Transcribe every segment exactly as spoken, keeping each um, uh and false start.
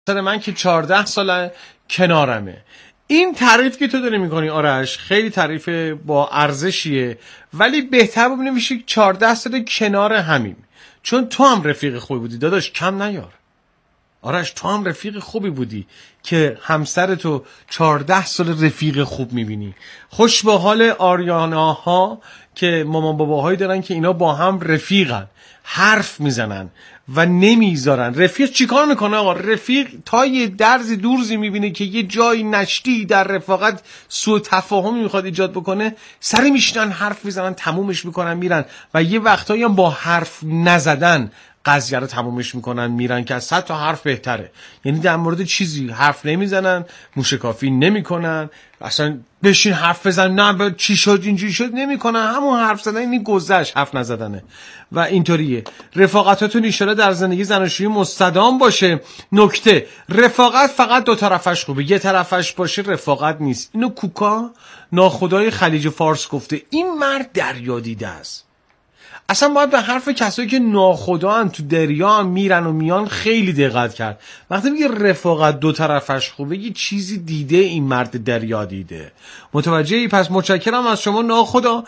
من که چهارده سال کنارمه. این تعریف که تو داری میکنی آرش خیلی تعریف با ارزشیه، ولی بهتر بود بنویسی چهارده سال کنار همین، چون تو هم رفیق خوبی بودی داداش، کم نیار. آرش تو هم رفیق خوبی بودی که همسرتو چهارده سال رفیق خوب میبینی. خوش به حال آریاناها که مامان باباهایی دارن که اینا با هم رفیقن، حرف میزنن و نمیذارن. رفیق چیکار میکنه آقا؟ رفیق تا یه درزی دورزی میبینه که یه جای نشتی در رفاقت سوء تفاهمی میخواد ایجاد بکنه، سری میشنن حرف میزنن تمومش میکنن میرن، و یه وقتایی هم با حرف نزدن قضیه رو تمومش میکنن میرن که از صد تا حرف بهتره. یعنی در مورد چیزی حرف نمیزنن، موشکافی نمیکنن، اصلا بشین حرف بزن نه چی شد اینجوری شد نمیکنن، همون حرف زدن اینی گذشت، حرف نزدنه. و اینطوریه رفاقتاتون ان شاءالله در زندگی زناشویی مستدام باشه. نکته، رفاقت فقط دو طرفش خوبه، یه طرفش باشه رفاقت نیست. اینو کوکا ناخدای خلیج فارس گفته. این مرد دریا دیده است. اصلا باید به حرف کسایی که ناخدان تو دریا میرن و میان خیلی دقت کرد. وقتی میگه رفاقت دو طرفش خوبه یه چیزی دیده این مرد دریا دیده. متوجهی؟ پس متشکرم از شما ناخدا.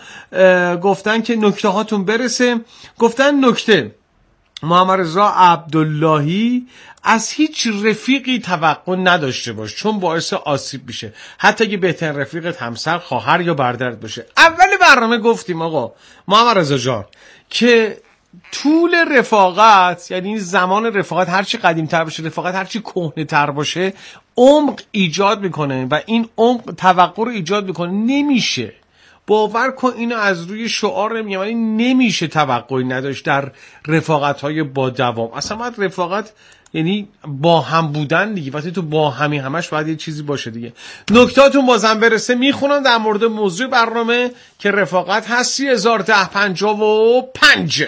گفتن که نکته هاتون برسه. گفتن نکته، محمد رضا عبداللهی از هیچ رفیقی توقع نداشته باش، چون باعث آسیب میشه، حتی اگه بهترین رفیقت همسر، خواهر یا برادرت باشه. اول برنامه گفتیم آقا محمد رضا جان که طول رفاقت، یعنی زمان رفاقت هرچی قدیم‌تر باشه، رفاقت هرچی کهنه‌تر باشه، عمق ایجاد میکنه و این عمق توقع رو ایجاد میکنه. نمیشه، باور کن اینو از روی شعار میگم، ولی نمیشه توقعی نداشت در رفاقت‌های با دوام. اصلا باید رفاقت یعنی با هم بودن دیگه. وقتی تو با همی همش باید یه چیزی باشه دیگه. نکتاتون بازم برسه میخونم در مورد موضوع برنامه که رفاقت هستی هزار و ده پنجاه و پنج.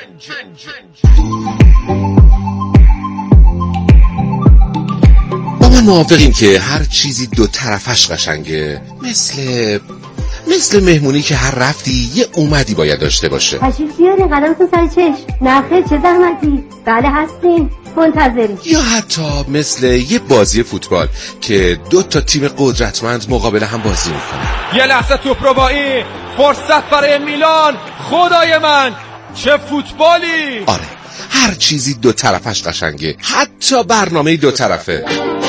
با من موافقیم که هر چیزی دو طرفش قشنگه، مثل مثل مهمونی که هر رفتی یه اومدی باید داشته باشه. تشریف بیارین قدمتون سر چشم. نخیر چه زحمتی. بله هستیم منتظریم. یا حتی مثل یه بازی فوتبال که دو تا تیم قدرتمند مقابل هم بازی میکنن. یه لحظه توپروایی، فرصت برای میلان. خدای من چه فوتبالی. آره هر چیزی دو طرفش قشنگه، حتی برنامه دو طرفه.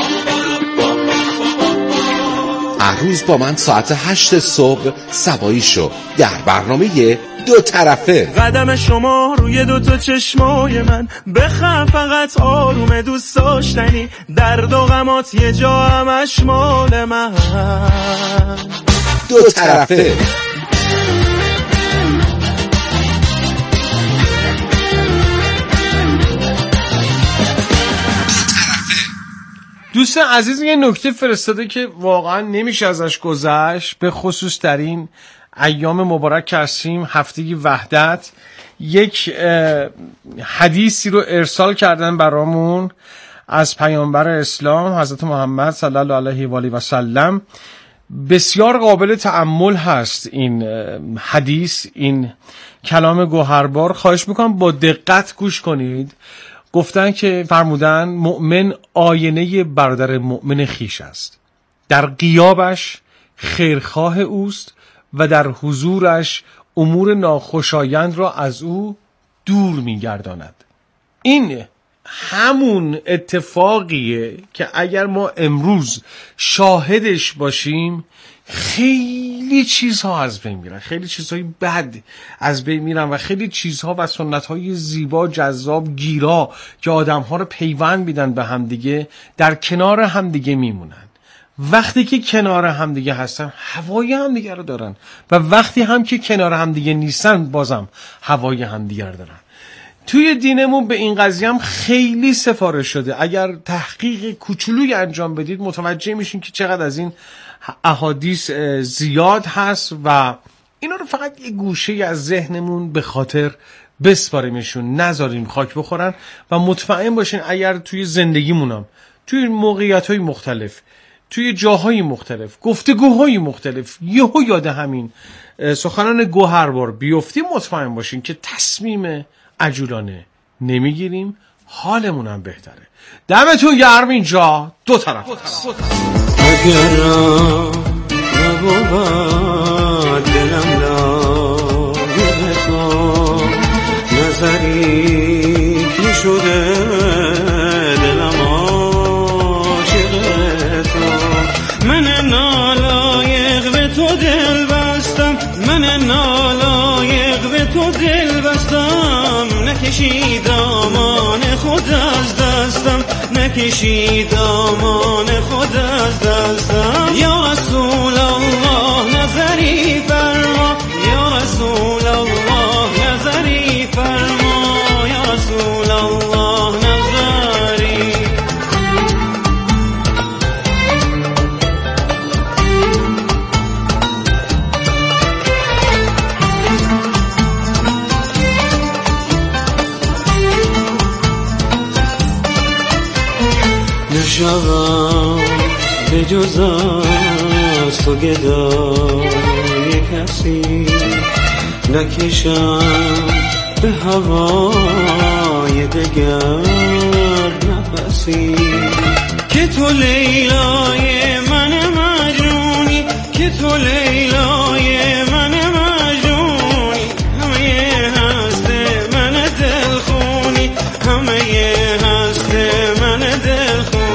هر روز با من ساعت هشت صبح سوایی شو در برنامه دو طرفه. قدم شما روی دو تا چشمای من، بخم فقط آروم دوست داشتنی، درد و غمات یه جا همش مال من. دو طرفه. دوست عزیز یه نکته فرستاده که واقعا نمیشه ازش گذشت، به خصوص در این ایام مبارک که هستیم، هفته وحدت. یک حدیثی رو ارسال کردن برامون از پیامبر اسلام حضرت محمد صلی الله علیه و آله و سلم. بسیار قابل تأمل هست این حدیث، این کلام گوهربار. خواهش میکنم با دقت گوش کنید. گفتن که فرمودن مؤمن آینه برادر مؤمن خیش است، در غیابش خیرخواه اوست و در حضورش امور ناخوشایند را از او دور می‌گرداند. این همون اتفاقیه که اگر ما امروز شاهدش باشیم خیلی چیزها از بین میرن، خیلی چیزهای بد از بین میرن و خیلی چیزها و سنتهای زیبا جذاب گیرا که آدمها رو پیوند میدن به همدیگه در کنار همدیگه میمونن. وقتی که کنار همدیگه هستن هوای همدیگه رو دارن و وقتی هم که کنار همدیگه نیستن بازم هوای همدیگه رو دارن. توی دینمون به این قضیه هم خیلی سفارش شده. اگر تحقیق کوچولویی انجام بدید متوجه میشین که چقدر از این احادیث زیاد هست و اینا رو فقط یه گوشه از ذهنمون به خاطر بسپاریمشون، نذاریم خاک بخورن و مطمئن باشین اگر توی زندگیمونم توی موقعیت‌های مختلف، توی جاهای مختلف، گفتگوهای مختلف یهو یاد همین سخنان گوهربار بیفتیم، مطمئن باشین که تصمیم عجولانه نمیگیریم، حالمونم بهتره. دمتون گرم. اینجا دو طرف اگر نبود دلم لایق تو، نظری که شده دلم عاشق تو. من نالایق به تو دل بستم، من نالایق به تو دل بستم. نکشی دامان خود از دستم، نکشی دامان خود از دستم. یا رسول الله نظری فرما، یا رسول الله نظری فرما، یا رسول الله نظری. نشوم به جز از تو گدای کسی، نکشم به هوای دگر نفسی. که تو لیلای من مجنونی، که تو لیلای من مجنونی. همه هست من دلخونی، همه هست من دلخونی.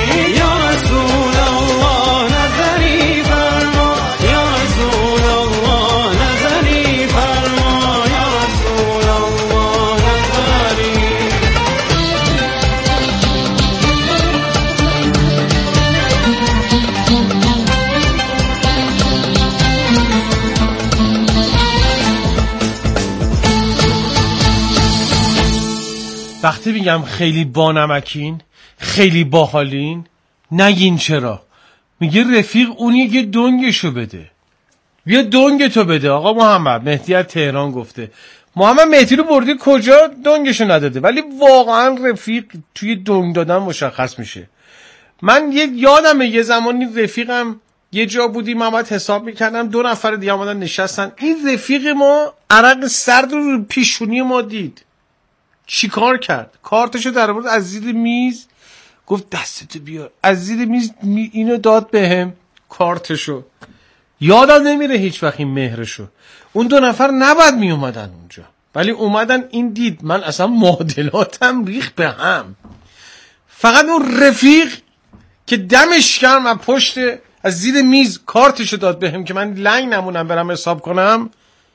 وقتی میگم خیلی بانمکین، خیلی باحالین، نگین چرا. میگه رفیق اونیه که دنگشو بده. یه دنگ تو بده. آقا محمد مهدی از تهران گفته. محمد مهدی رو بردی کجا دنگشو نداده. ولی واقعا رفیق توی دنگ دادن مشخص میشه. من یه یادمه یه زمانی رفیقم یه جا بودیم، من باید حساب میکردم، دو نفر دیگه آمدن نشستن. این رفیق ما عرق سرد رو پیشونی ما دید. چی کار کرد؟ کارتشو در آورد از زیر میز، گفت دستتو بیار. از زیر میز می اینو داد بهم، کارتشو. یادم نمیره هیچ وقت این مهرشو. اون دو نفر نباید می اومدن اونجا، ولی اومدن. این دید من اصلا معادلاتم ریخ به هم. فقط اون رفیق که دمش گرم از پشت از زیر میز کارتشو داد بهم که من لنگ نمونم برم حساب کنم،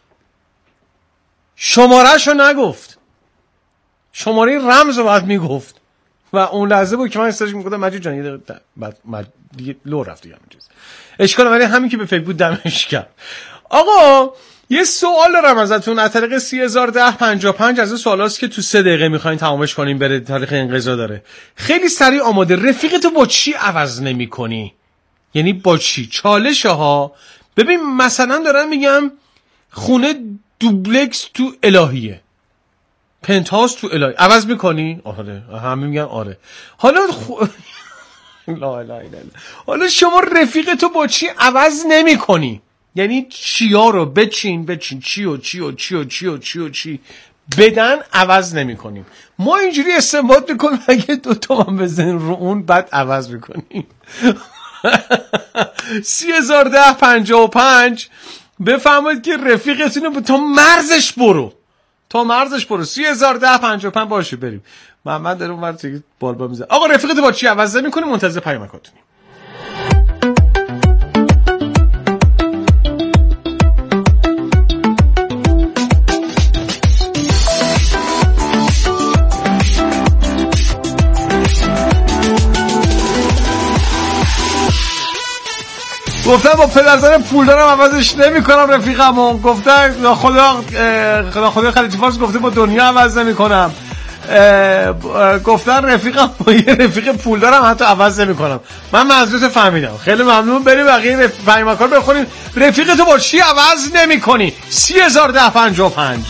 شمارهشو نگفت. شماره رمز رو باید میگفت. و اون لحظه بود که من استاج میگفتم مجید جان یه دقیقه بعد مج... دیگه لو رفت دیگه همین چیز اشکال. ولی همین که به فکر بود دمش کرد. آقا یه سوال دارم ازتون از طریق سی هزار ده پنجاه و پنج. از اون سوالاست که تو سه دقیقه میخواین تمامش کنیم، بره تاریخ انقضا داره. خیلی سریع آماده. رفیقتو با چی عوض نمی‌کنی؟ یعنی با چی؟ چالشه ها. ببین مثلا دارم میگم خونه دوبلکس تو الهیه، پنتهاوس تو الهی، عوض میکنی؟ آره. همه میگن آره. حالا خو... لا اله الا الله. حالا شما رفیق تو با چی عوض نمیکنی؟ یعنی چیا رو بچین بچین چی و چی و چی و چی و چی و چی بدن عوض نمیکنیم. ما اینجوری استنباط میکنیم اگه دو تومن بزنیم رو اون بعد عوض میکنیم. سی هزار ده پنجاه و پنج. بفهمید که رفیقتون رو تا مرزش برو، تا مرزش برو. سی هزار ده پنجاه و پنج باشه بریم. محمد در اون ور دیگه بال با میزنه. آقا رفیقت با چی عوض نمی‌کنی؟ منتظر پیامکاتونیم. گفتن با پدرزن پول دارم عوضش نمی کنم رفیقمو. گفتن خدا خدا خدا خلیجی فارس گفته با دنیا عوض نمی کنم. گفتن رفیقم با یه رفیق پول دارم حتی عوض نمی کنم. من منظورت فهمیدم. خیلی ممنون. بریم بقیه پیامک‌ها رو بخونیم. رفیقتو با چی عوض نمی کنی؟ سی هزار ده پنجاه و پنج.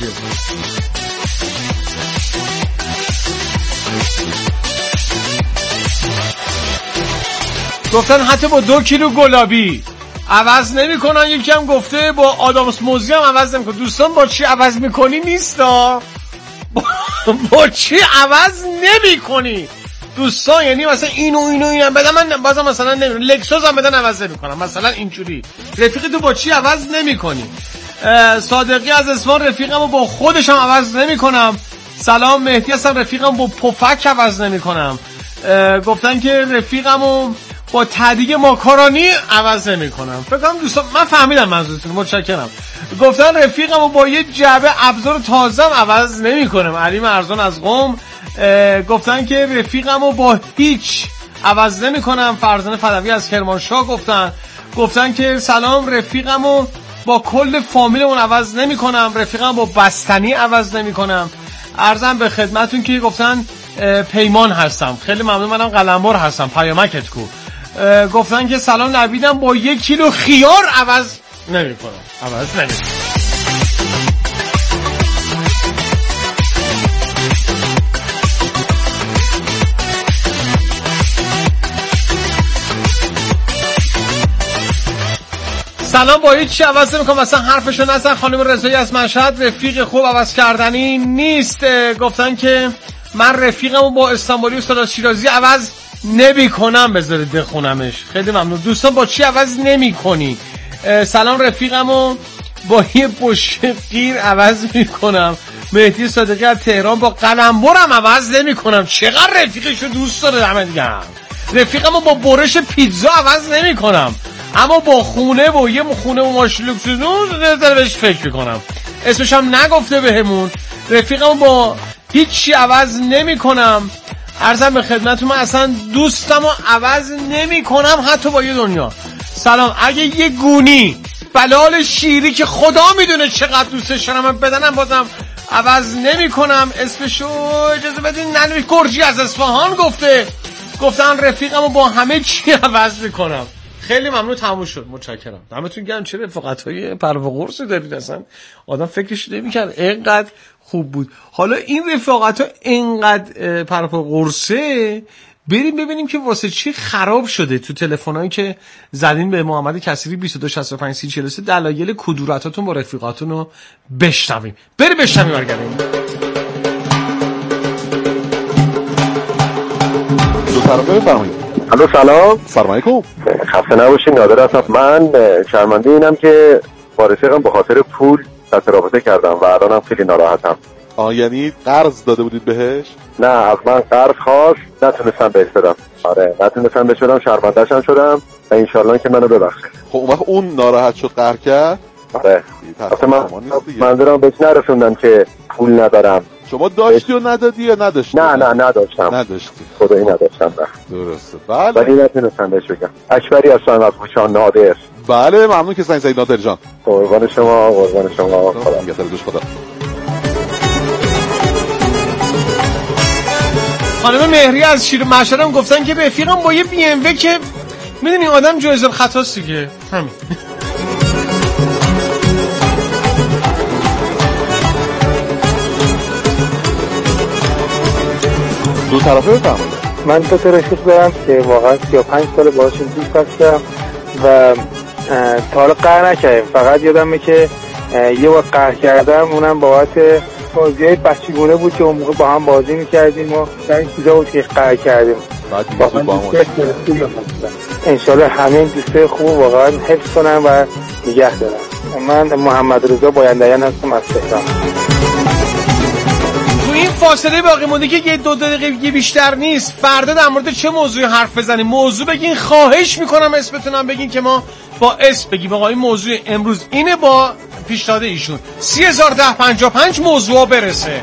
گفتن حتی با دو کیلو گلابی عوض نمی کنن. یکی هم گفته با آدامس موزی هم عوض نمی کنن. دوستان با چی عوض میکنی نیستا؟ با چی عوض نمی کنی دوستان؟ یعنی مثلا اینو اینو اینم بدن من بازم مثلا نمیدونم لکسوس هم بدن عوض نمی کنم مثلا اینجوری. رفیق تو با چی عوض نمی کنی؟ صادقی از اصفهان رفیقمو با خودشم عوض نمی کنم. سلام مهدی هستم رفیقم با پفک عوض نمی کنم. گفتن که رفیقمو با تدیگ ماکارونی عوض نمی کنم. فکر کنم دوستان من فهمیدم منظورتون، متشکرم. گفتن رفیقمو با یه جعبه ابزار تازه عوض نمی کنم. علی مرزان از قم گفتن که رفیقمو با هیچ عوض نمی کنم. فرزانه فدوی از کرمانشاه گفتن گفتن که سلام رفیقمو با کل فامیلمون عوض نمی کنم. رفیقم با بستنی عوض نمی کنم. عرضم به خدمتون که گفتن پیمان هستم. خیلی ممنون. منم قلمبر هستم. پیامکت کو. گفتن که سلام نویدم با یک کیلو خیار عوض نمی کنم. عوض نمی کنم. سلام با هیچ چی عوض نمی کنم. مثلا حرفشو نزن. خانم رضایی از مشهد رفیق خوب عوض کردنی نیست. گفتن که من رفیقمو با استانبولی استاد شیرازی عوض نمی کنم. بذارید بخونمش. خیلی ممنون. دوستان با چی عوض نمی کنی؟ سلام رفیقمو با یه بشقیر عوض می کنم. مهدی صادقی از تهران با قلمبرم عوض نمی کنم. چقدر رفیقشو دوست داره همه دیگه هم. رفیقمو با برش پیتزا عوض نمی کنم، اما با خونه و یه خونه و ماشین لوکسوس داره بهش فکر میکنم. اسمش هم نگفته بهمون. رفیقمو با هیچی عوض نمی کنم. عرضم به خدمتتون من اصلا دوستمو عوض نمی کنم حتی با یه دنیا. سلام. اگه یه گونی بلال شیری که خدا میدونه چقدر دوستش دارم بدنم بازم عوض نمی کنم. اسمشو اجازه بدین. ننوی کرجی از اصفهان گفته گفتن رفیقمو با همه چی عوض میکنم. خیلی ممنون. تموم شد. متشکرم. دمتون گرم. چه رفاقت‌های پر و قرصی دارید اصلا آدم فکرش نمی‌کرد اینقدر خوب بود. حالا این رفاقت‌ها اینقدر پر و قرصه. بریم ببینیم که واسه چی خراب شده تو تلفنایی که زدین به محمد کثیری بیست و دو شصت و پنج سی چهل و سه. دلایل کدورتاتون با رفیقاتون رو بشنویم. بریم بشنویم برگردیم. دو طرفه بفرمایید. الو سلام. سلام علیکم. خسته نباشین. نادر هستم. من شرمنده اینم که با رفیقم به خاطر پول قطع رابطه کردم و الانم خیلی ناراحتم. آه یعنی قرض داده بودید بهش؟ نه از من قرض خواست، نتونستم بهش بدم. آره نتونستم بهش بدم. شرمنده‌ش هم شدم و انشالله که منو ببخشه. خب اون وقت اون ناراحت شد قهر کرد؟ آره. اصلا من منظورم بهش نرسوندم که پول ندارم. شما داشتی و ندادی یا نداشتی؟ نه نه نداشتم. نداشتی. خدایی نداشتم. نه. درسته. بله. ولی نتونستم بهش بگم. اکبری هستم از کوچان نادر. بله ممنون که زنگ زدید نادر جان. قربان شما. قربان شما. خدا نگهدارش. خدا. خانم مهری از شیر مشهدم گفتن که رفیقم با یه بی ام و که میدونی آدم جایز الخطاست دیگه. همین. دو طرفه بفرمایید. من تو تا رفیق دارم که واقعا سی و پنج سال باهاشون دوست هستم و تا حالا قهر نکردیم. فقط یادمه که یه وقت قهر کردم، اونم بابت بازی‌های بچگونه بود که اون موقع با هم بازی می‌کردیم و در این چیزا بود که قهر کردیم. بعد دیگه با هم انشالله همین دوسته خوب واقعا حفظ کنم و نگه دارم. من محمد رضا باینده‌یان هستم از تهران. تو این فاصله باقی مونده که یه دو دقیقه بیشتر نیست، فردا در مورد چه موضوعی حرف بزنیم؟ موضوع بگین. خواهش میکنم اسمتونم بگین که ما با اسم بگیم. آقا این موضوع امروز اینه با پیشنهاد ایشون. سی هزار ده پنجاه و پنج موضوع برسه.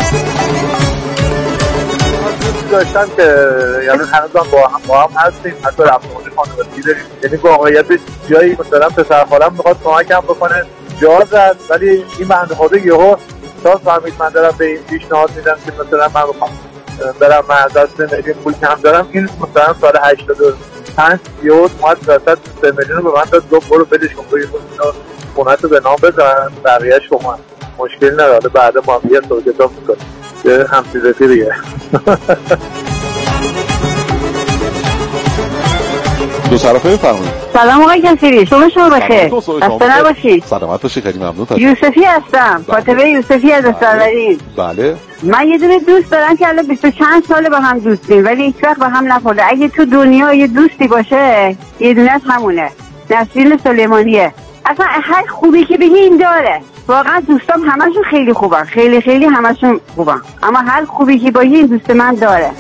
داشتم که یعنی هنوزم با هم با هم هستیم، حتی رفتمون خانوادگی داریم. یعنی واقعیت جایی مثلا پسر خالم میخواد کمکم بکنه جا زد، ولی این بنده خدا یهو تا فهمید من دارم به این پیشنهاد میدم که مثلا من بخوام برم من از دست میلیون پول کم دارم. این مثلا سال هشتاد و پنج یهو اومد وسط سه میلیون رو به من داد. گفت برو بدش کن، برو خونه‌تو به نام بزن، بقیه‌اش کن. مشکلی نداره. بعد ما هم یه صحبت کتاب میکنیم. یه همسیزتی دیگه. دو طرفه بفرمایید. سلام آقای کثیری، شما شما بخیر. خسته نباشید. سلامت باشید، خیلی ممنون. یوسفی هستم، فاطمه یوسفی از استانبول. بله. من یه دونه دوست دارم که الان بیست و چند ساله با هم دوستیم ولی هیچ وقت با هم نخورده. اگه تو دنیا یه دوستی باشه یه دونه همونه، نسرین سلیمانیه. اصلا هر خوبی که بگی این داره. واقعا دوستام همشون خیلی خوبن، خیلی خیلی همشون خوبن، اما هر خوبی که بگی این دوست من داره.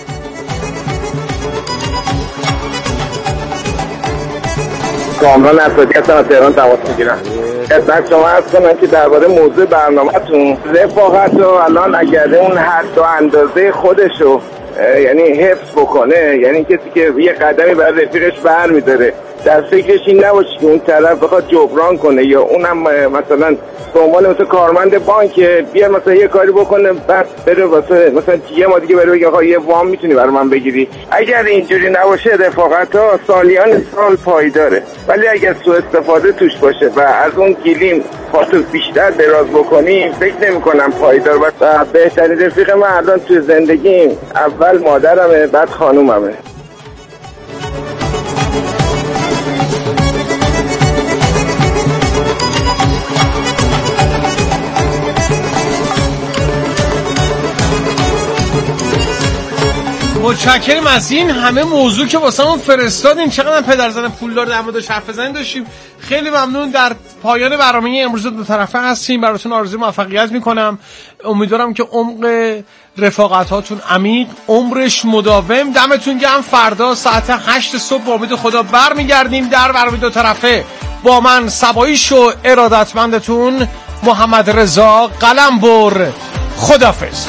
کامران نصرتی هستم از تهران تماس میگیرم. خدمت شما عرض کنم که درباره موضوع برنامه‌تون رفاقت رو الان اگر اون حد و اندازه خودشو یعنی حفظ بکنه، یعنی کسی که یه قدمی برای رفیقش برمی‌داره در فکرش این نباشه که اون طرف بخواد جبران کنه یا اونم مثلا به عنوان مثلا کارمند بانک بیا مثلا یه کاری بکنه بعد بره واسه مثلا یه ما دیگه بره بگه آقا یه وام میتونی برای من بگیری. اگر اینجوری نباشه رفاقت ها سالیان سال پایداره، ولی اگر سوء استفاده توش باشه و از اون گیلیم پاسو بیشتر دراز بکنیم فکر نمی کنم پایدار باشه. و بهترین رفیق من الان توی زندگیم اول مادرمه بعد خانوممه. متشکرم از این همه موضوع که واسمون فرستادین. چقدر پدرزن پولدار در موردش حرف بزنید داشتیم. خیلی ممنون. در پایان برنامه امروز دو طرفه هستیم. براتون آرزوی موفقیت میکنم. امیدوارم که عمق رفاقتاتون عمیق، عمرش مداوم. دمتون گرم. فردا ساعت هشت صبح با امید خدا برمیگردیم در برنامه دو طرفه با من سباییش و ارادتمندتون محمد رضا قلمبر. خداحافظ.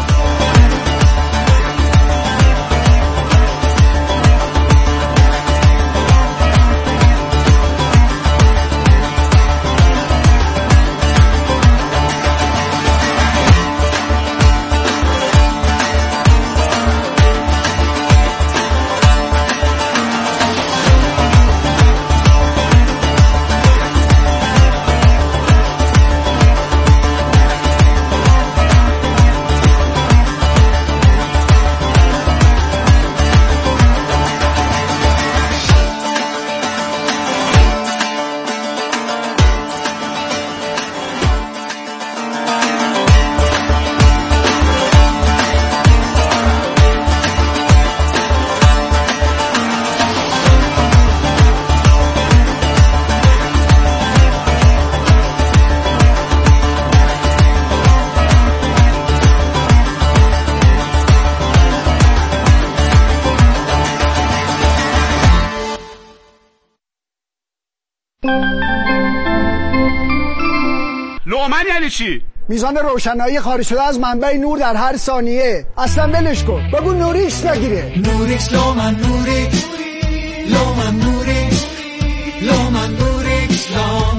لومن یعنی چی؟ میزان روشنایی خارج شده از منبع نور در هر ثانیه. اصلا ولش کن، بگو نوریکس بگیره. نوریکس لومن نوریکس لومن نوریکس لومن نوریکس لام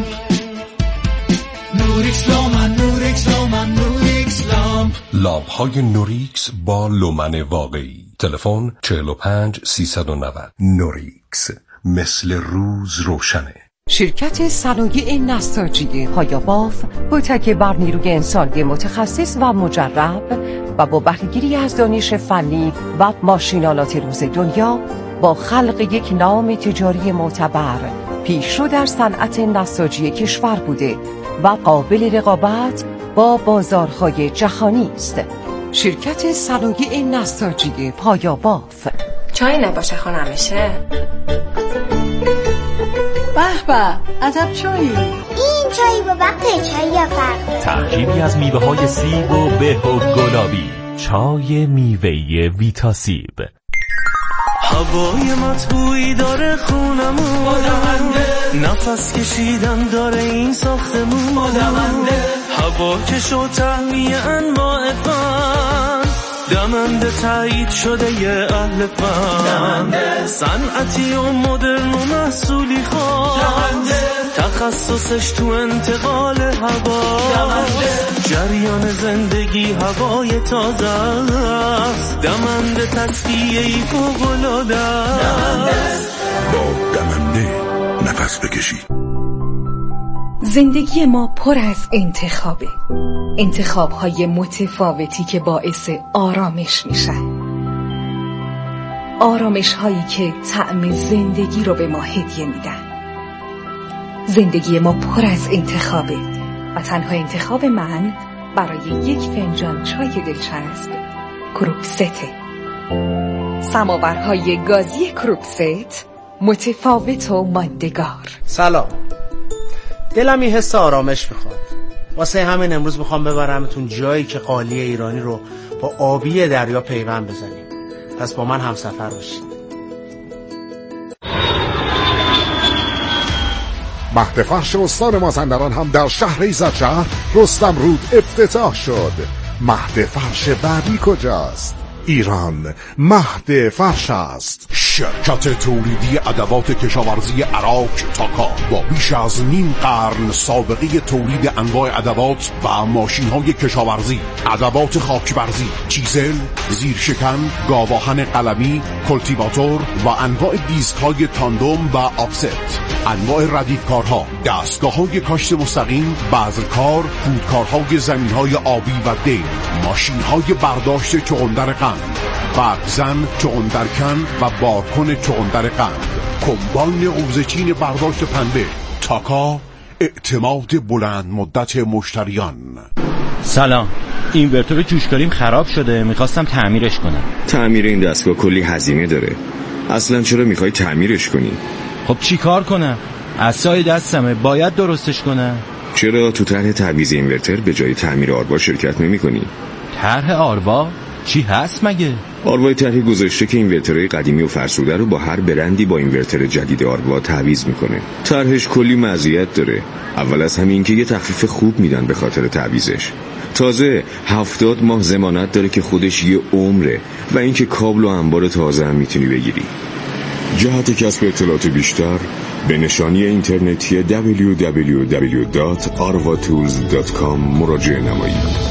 نوریکس لومن نوریکس لومن نوریکس لام. لامپ های نوریکس با لومن واقعی. تلفن چهل و پنج سیصد و نود. نوریکس مثل روز روشنه. شرکت صنایع نساجی پایاباف با تکیه بر نیروی انسانی متخصص و مجرب و با بهره‌گیری از دانش فنی و ماشینالات روز دنیا با خلق یک نام تجاری معتبر پیشرو در صنعت نساجی کشور بوده و قابل رقابت با بازارهای جهانی است. شرکت صنایع نساجی پایاباف. چای نباشه خونمشه. به به، عجب چایی. این چایی با وقت چایی یا فرق. ترکیبی از میوه های سیب و به و گلابی. چای میوه‌ای ویتا سیب. هوای مطبوعی داره خونمون، نفس کشیدن داره این ساختمون، هوا کش و تهویه انواع فن، دمنده تایید شده یه اهل فن، صنعتی و مدرن و محصولی خاص، تخصصش تو انتقال هوا، جریان زندگی هوای تازه است، دمنده تصفیه‌ای فوق‌العاده است. با دمنده نفس بکشید. زندگی ما پر از انتخابه، انتخاب‌های متفاوتی که باعث آرامش میشن. آرامش هایی که طعم زندگی رو به ما هدیه میدن. زندگی ما پر از انتخابه و تنها انتخاب من برای یک فنجان چای دلچسب کروکسته. سماورهای گازی کروکست متفاوت و ماندگار. سلام، دلم یه حس آرامش میخواد، واسه همین امروز میخوام ببرمتون جایی که قالی ایرانی رو با آبی دریا پیوند بزنیم. پس با من همسفر باشید. مهد فرش استان مازندران هم در شهر ایزدشهر رستم رود افتتاح شد. مهد فرش بعدی کجاست؟ ایران مهد فرش است. شرکت تولیدی ادوات کشاورزی عراق تاکا با بیش از نیم قرن سابقه تولید انواع ادوات و ماشین‌های کشاورزی، ادوات خاکبرزی، چیزل، زیرشکن، گاواهن قلمی، کلتیواتور و انواع دیسک‌های تاندوم و آفست، انواع ردیفکارها، دستگاه‌های کاشت مستقیم، بذرکار، پودکارهای زمین‌های آبی و دیل، ماشین‌های برداشت چغندر قند، برگزن، چغندرکن و بارکن چغندر قند، کمباین قوزچین برداشت پنبه. تاکا، اعتماد بلند مدت مشتریان. سلام، اینورتور جوشکاریم خراب شده، میخواستم تعمیرش کنم. تعمیر این دستگاه کلی هزینه داره. اصلا چرا میخوای تعمیرش کنی؟ خب چی کار کنم؟ عصای دستمه، باید درستش کنم. چرا تو طرح تعویض اینورتر به جای تعمیر آروا شرکت نمی کنی؟ طرح آروا؟ چی هست مگه؟ آروای طرحی گذاشته که اینورترهای قدیمی و فرسوده رو با هر برندی با اینورتر جدید آروا تعویض میکنه. طرحش کلی مزیت داره. اول از همین که یه تخفیف خوب میدن به خاطر تعویضش. تازه هفتاد ماه ضمانت داره که خودش یه عمره و اینکه کابل و انبار تازه هم میتونی بگیری. جهت کسب اطلاعات بیشتر به نشانی اینترنتی دبلیو دبلیو دبلیو دات آروا تولز دات کام مراجعه نمایید.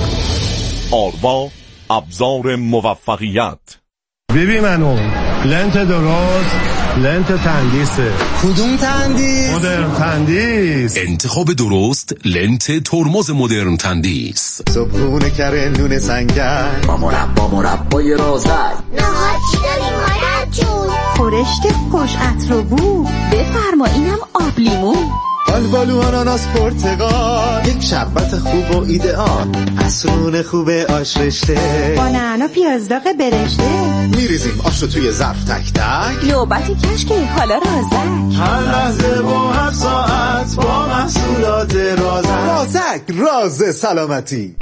آروا، ابزار موفقیت. ببین منو لنت درست، لنت تندیسه. کدوم تندیس؟ مدرن تندیس. انتخاب درست، لنت ترمز مدرن تندیس. صبحونه کره نون سنگک با مربا مربای رازک. نهار چی داریم مادر جون؟ خورشت خوش عطر و بو. بفرما اینم آب لیمون. آلبالو آناناس پرتقال. یک شربت خوب و ایدئال. عصرون خوب آش رشته با نعنا پیاز داغ برشته. میریزیم آش رو توی ظرف تک تک. نوبتی کشک حالا رازک. هر لحظه و هر ساعت با محصولات رازک. رازک راز سلامتی.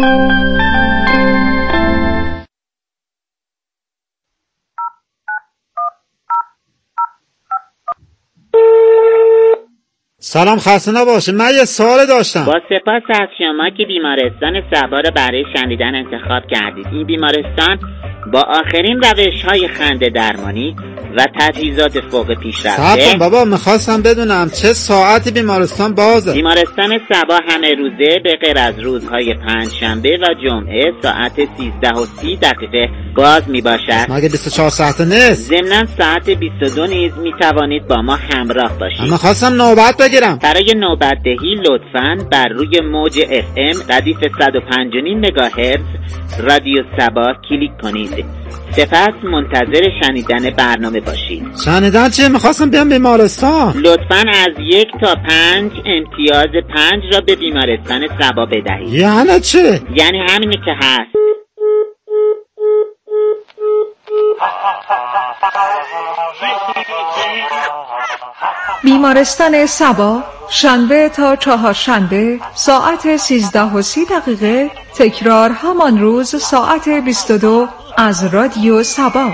سلام، خسته نباشه. من یه سوال داشتم. با سپاس از شما که بیمارستان صبا را برای شنیدن انتخاب کردید. این بیمارستان با آخرین روش‌های خنده درمانی و تجهیزات فوق پیشرفته. صبر کن بابا، میخواستم بدونم چه ساعتی بیمارستان بازه. بیمارستان صبا همه روزه به غیر از روزهای پنج شنبه و جمعه ساعت سیزده و سی دقیقه باز میباشد. مگه بیست و چهار ساعت نیست؟ ضمناً ساعت بیست و دو نیز میتوانید با ما همراه باشید. من خواستم نوبت بگیرم. برای نوبت دهی لطفاً بر روی موج اف ام ردیف صد و پنج و نیم مگاهرتز رادیو صبا کلیک کنید. سپس منتظر شنیدن برنامه باشید. شنیدن چیه؟ میخواستم بیام بیمارستان. لطفاً از یک تا پنج امتیاز پنج را به بیمارستان صبا بدهید. یعنی چه؟ یعنی همینه که هست. بیمارستان صبا شنبه تا چهارشنبه ساعت سیزده و سی دقیقه، تکرار همان روز ساعت بیست و دو از رادیو صبا.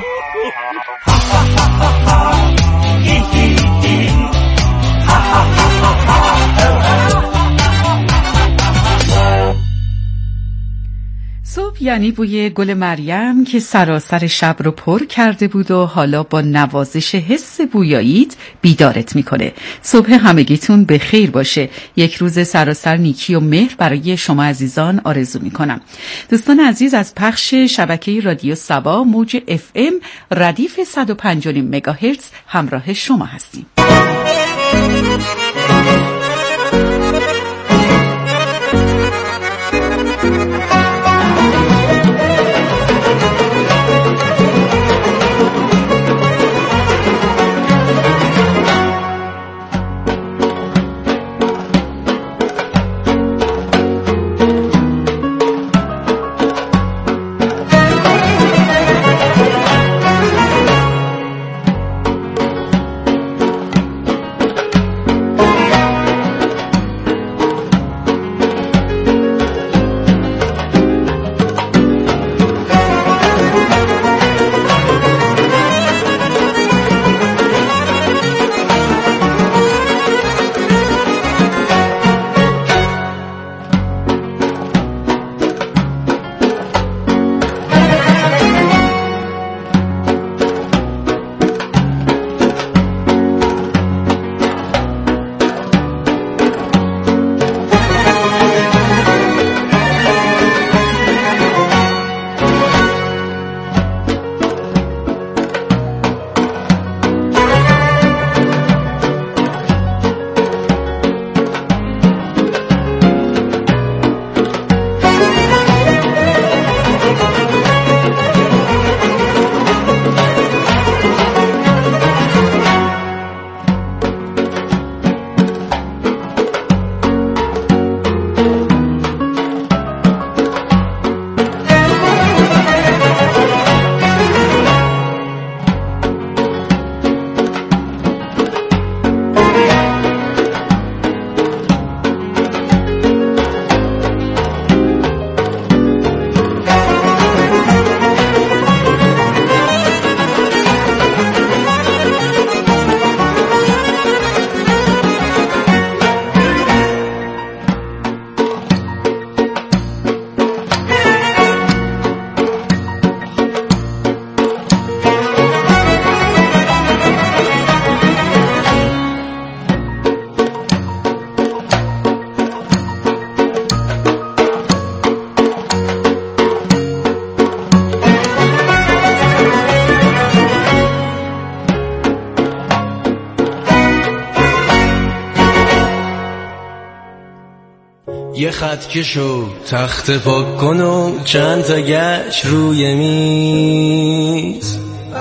صبح یعنی بوی گل مریم که سراسر شب رو پر کرده بود و حالا با نوازش حس بویاییت بیدارت میکنه. صبح همگیتون به خیر باشه. یک روز سراسر نیکی و مهر برای شما عزیزان آرزو میکنم. دوستان عزیز، از پخش شبکه رادیو صبا موج اف ام ردیف صد و پنج و نیم مگاهرتز همراه شما هستیم. یه خط کشو تخت پاک کن و چند تا گچ روی میز،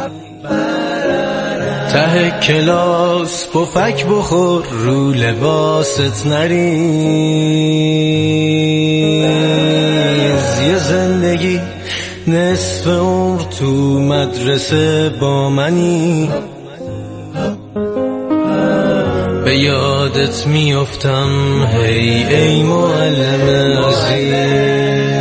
ته کلاس پفک بخور رو لباست نریز. یه زندگی نصف عمر تو مدرسه با منی، به یادت میافتم هی ای معلم عزیز.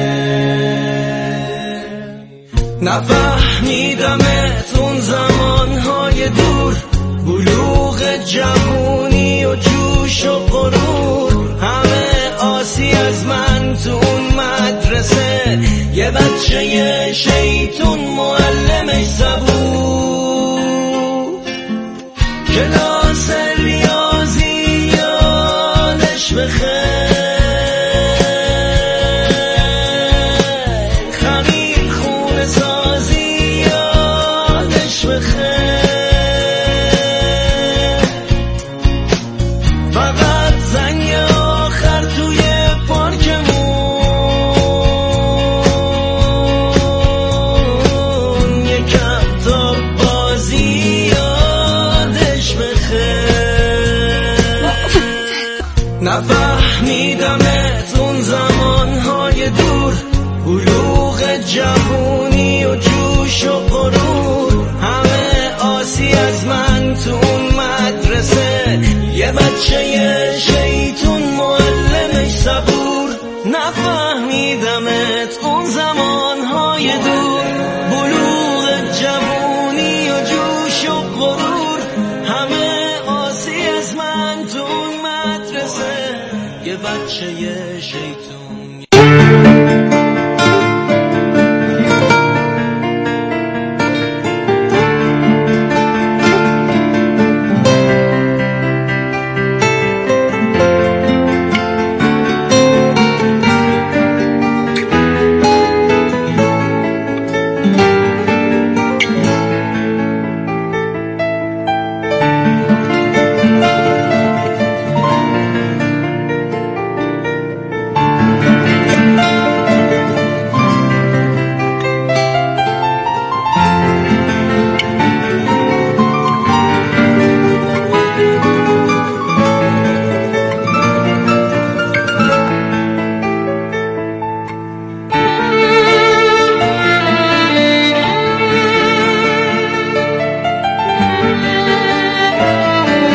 نفهمیدمت اون زمانهای دور، بلوغ جوونی و جوش و غرور، همه آسی از من تو اون مدرسه، یه بچه یه شیطون معلمش زبون. کلاس ریاضی یادش بخیر، خمیر خونه سازی یادش بخیر، فقط زنگ آخر توی پارکمون، یکم تا بازی یادش بخیر. نفهمیدمت اون زمانهای دور، بلوغ جوونی و جوش و غرور، همه آسی از من تو اون مدرسه، یه بچه یه شیطون معلمش صبور. نفهمیدمت اون زمانهای دور، بلوغ جوونی و جوش و غرور، همه آسی از من تو اون مدرسه، یه بچه یه شیطون